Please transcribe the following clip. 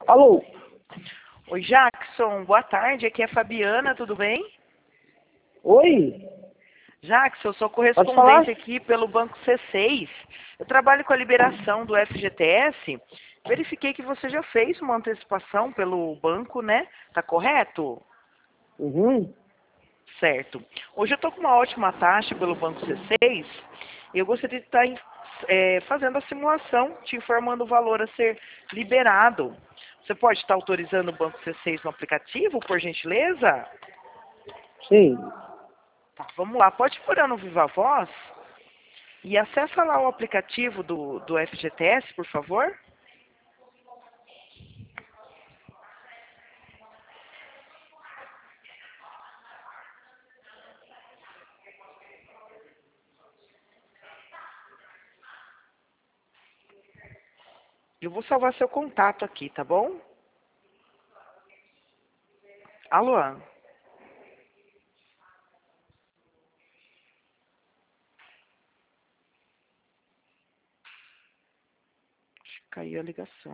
Alô? Oi, Jackson, boa tarde. Aqui é a Fabiana, tudo bem? Oi? Jackson, eu sou Pode falar? correspondente aqui pelo Banco C6. Eu trabalho com a liberação do FGTS. Verifiquei que você já fez uma antecipação pelo banco, né? Tá correto? Uhum. Certo. Hoje eu estou com uma ótima taxa pelo Banco C6 e eu gostaria de estar fazendo a simulação, te informando o valor a ser liberado. Você pode estar autorizando o Banco C6 no aplicativo, por gentileza? Sim. Tá, vamos lá, pode pôr no Viva Voz e acessa lá o aplicativo do FGTS, por favor. Eu vou salvar seu contato aqui, tá bom? Alô? Acho que caiu a ligação.